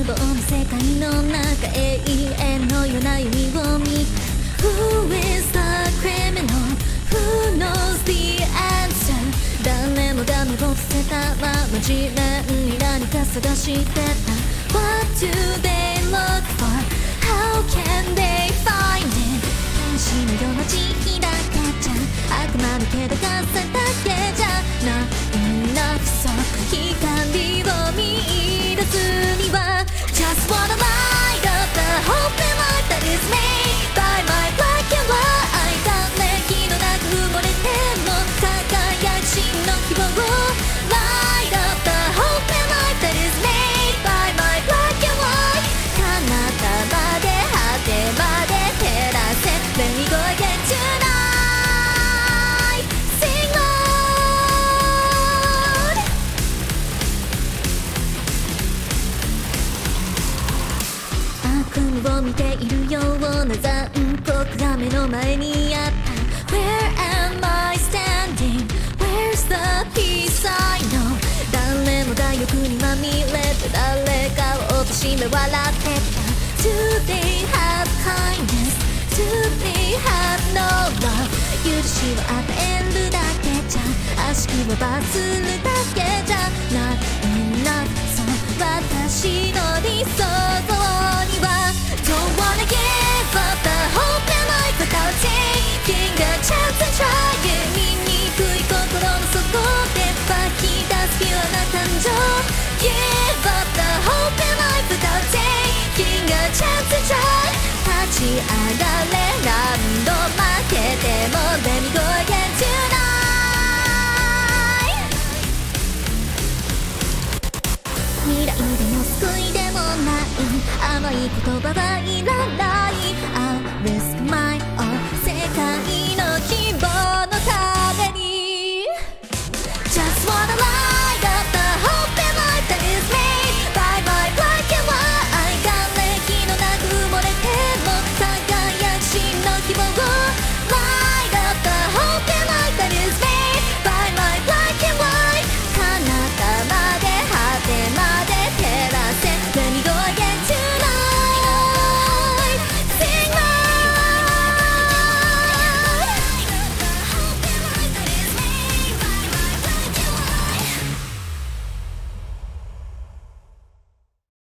望の世界の中永遠のような弓を見た Who is the criminal? Who knows the answer? 誰もが目を伏せたまま地面に何か探してた What do they look for? How can they find it? 天使のような慈悲だけじゃ悪魔の気高さだけじゃないなくそ光を見出すには Just wanna light up the hope and light that is made by my black and white 誰気のなく埋もれても輝く真の希望 Light up the hope and light that is made by my black and white 彼方まで果てまで照らせ Let me go again tonight Sing on 悪夢を見ているような残酷が目の前にあった Where am I standing? Where's the peace I know? 誰もが欲にまみれて誰かを貶め笑ってた Do they have kindness? Do they have no love? 許しを与えるだけじゃ悪しきを罰するだけじゃない enough そう私の理想像には Don't wanna give up the hope and life without taking a chance and try it 醜い心の底で湧き出すピュアな感情 Give up the hope and life without taking a chance and try 立ち上がれ何度負けても Let me go again tonight 未来でも救いでもない甘い言葉はいらない